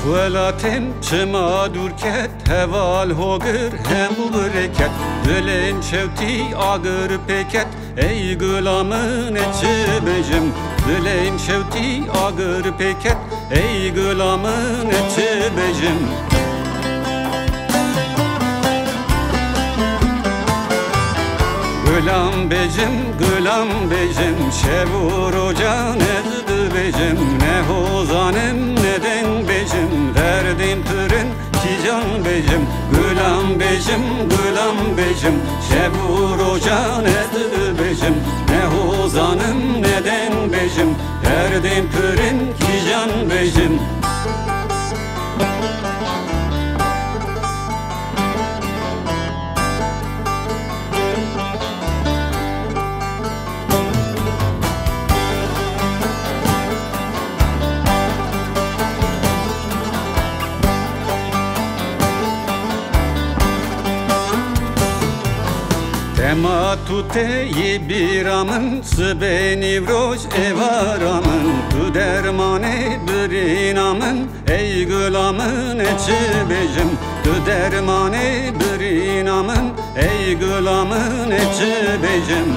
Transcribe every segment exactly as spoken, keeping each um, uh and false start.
Xwelatin çima durket heval hogır hem bereket Dilen şevti agır peket ey gülamın içi bejim Dilen şevti agır peket ey gülamın içi bejim Gülam bejim, gülam bejim Şevur ocan ezdi bejim Ne hozanım neden bejim Derdim pürün tican bejim Gülam bejim, gülam bejim Şevur ocan ezdi bejim Ne hozanım neden bejim Derdim pürün tican bejim Ema tute yi biramın Sıbeni vroj evaramın Tu dermane birinamın Ey gülamın eçi bejim Tu dermane birinamın Ey gülamın eçi bejim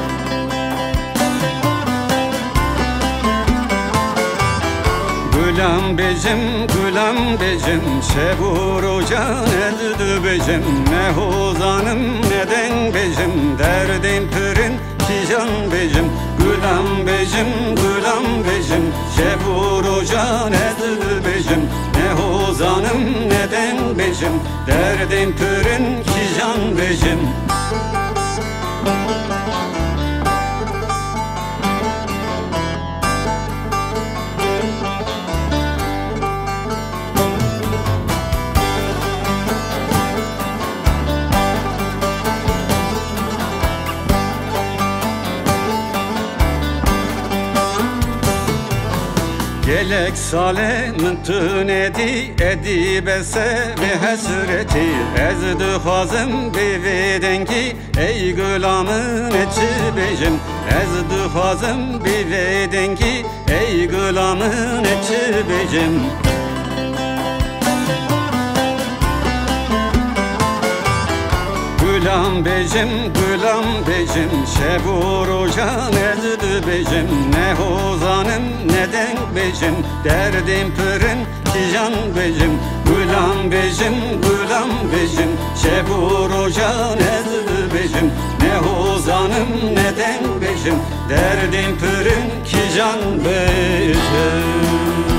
Gülam bejim, gülam bejim Şevur ocan ezdi bejim Ne hozanım neden bejim Derdim pürün tican bejim Gülam bejim, gülam bejim Şevur ocan ezdi bejim Ne hozanım neden bejim Derdim pürün tican bejim Gelek sale mıntın edi edi bese ve hasreti Ezdi hazım bir dengi ey gülamın içi bejim Ezdi hazım bir dengi ey gülamın içi bejim Gülam bejim, gülam bejim Şevur ocan ezdi bejim Ne hozanım neden bejim Derdim pürün tican bejim Gülam bejim, gülam bejim Şevur ocan ezdi bejim Ne hozanım neden bejim Derdim pürün tican bejim